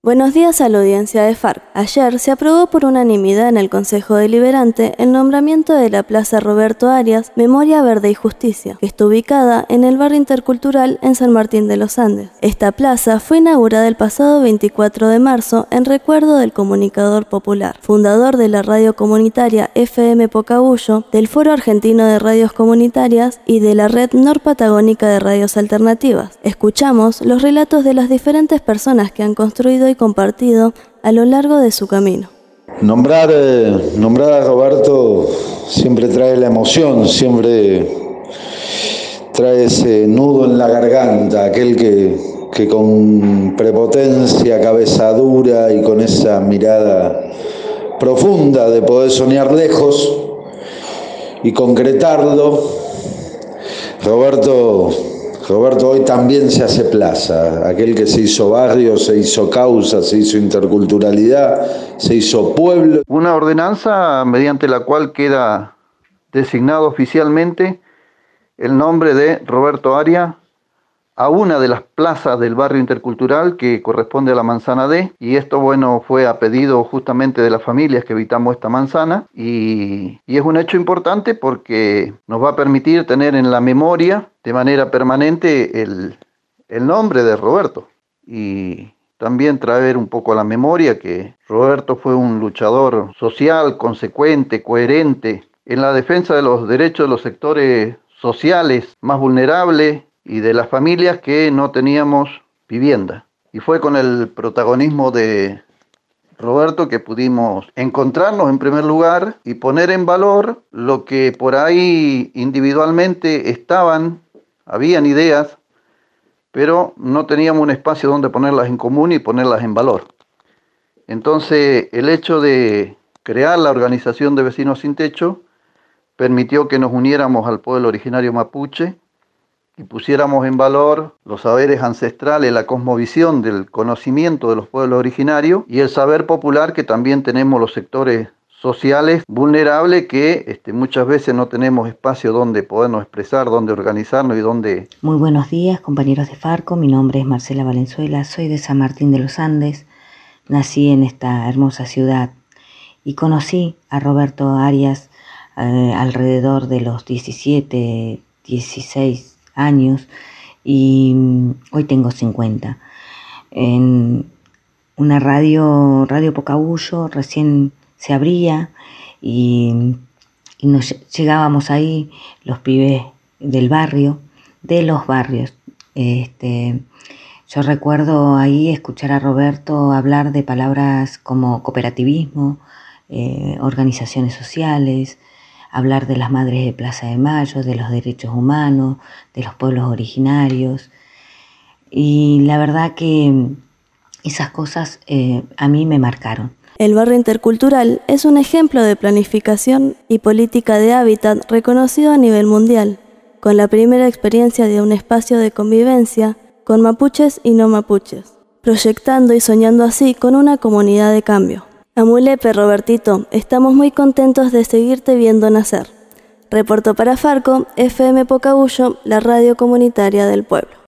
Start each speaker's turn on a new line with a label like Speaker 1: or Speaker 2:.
Speaker 1: Buenos días a la audiencia de FARC. Ayer se aprobó por unanimidad en el Consejo Deliberante el nombramiento de la Plaza Roberto Arias Memoria Verde y Justicia, que está ubicada en el barrio intercultural en San Martín de los Andes. Esta plaza fue inaugurada el pasado 24 de marzo en recuerdo del comunicador popular, fundador de la radio comunitaria FM Pocahullo, del Foro Argentino de Radios Comunitarias y de la Red Norpatagónica de Radios Alternativas. Escuchamos los relatos de las diferentes personas que han construido y compartido a lo largo de su camino.
Speaker 2: Nombrar a Roberto siempre trae la emoción, siempre trae ese nudo en la garganta, aquel que con prepotencia, cabeza dura y con esa mirada profunda de poder soñar lejos y concretarlo. Roberto hoy también se hace plaza, aquel que se hizo barrio, se hizo causa, se hizo interculturalidad, se hizo pueblo.
Speaker 3: Una ordenanza mediante la cual queda designado oficialmente el nombre de Roberto Arias a una de las plazas del barrio intercultural que corresponde a la manzana D, y esto fue a pedido justamente de las familias que habitamos esta manzana, y es un hecho importante porque nos va a permitir tener en la memoria de manera permanente el nombre de Roberto, y también traer un poco a la memoria que Roberto fue un luchador social, consecuente, coherente en la defensa de los derechos de los sectores sociales más vulnerables y de las familias que no teníamos vivienda. Y fue con el protagonismo de Roberto que pudimos encontrarnos en primer lugar y poner en valor lo que por ahí individualmente habían ideas, pero no teníamos un espacio donde ponerlas en común y ponerlas en valor. Entonces, el hecho de crear la Organización de Vecinos Sin Techo permitió que nos uniéramos al pueblo originario mapuche y pusiéramos en valor los saberes ancestrales, la cosmovisión del conocimiento de los pueblos originarios y el saber popular que también tenemos los sectores sociales vulnerables que muchas veces no tenemos espacio donde podernos expresar, donde organizarnos y donde...
Speaker 4: Muy buenos días, compañeros de Farco. Mi nombre es Marcela Valenzuela, soy de San Martín de los Andes. Nací en esta hermosa ciudad y conocí a Roberto Arias alrededor de los 17, 16 años y hoy tengo 50. En una Radio Pocahullo recién se abría y nos llegábamos ahí los pibes del barrio, de los barrios. Yo recuerdo ahí escuchar a Roberto hablar de palabras como cooperativismo, organizaciones sociales, hablar de las madres de Plaza de Mayo, de los derechos humanos, de los pueblos originarios. Y la verdad que esas cosas a mí me marcaron.
Speaker 1: El barrio intercultural es un ejemplo de planificación y política de hábitat reconocido a nivel mundial, con la primera experiencia de un espacio de convivencia con mapuches y no mapuches, proyectando y soñando así con una comunidad de cambio. Amulepe, Robertito, estamos muy contentos de seguirte viendo nacer. Reportó para Farco, FM Pocahullo, la radio comunitaria del pueblo.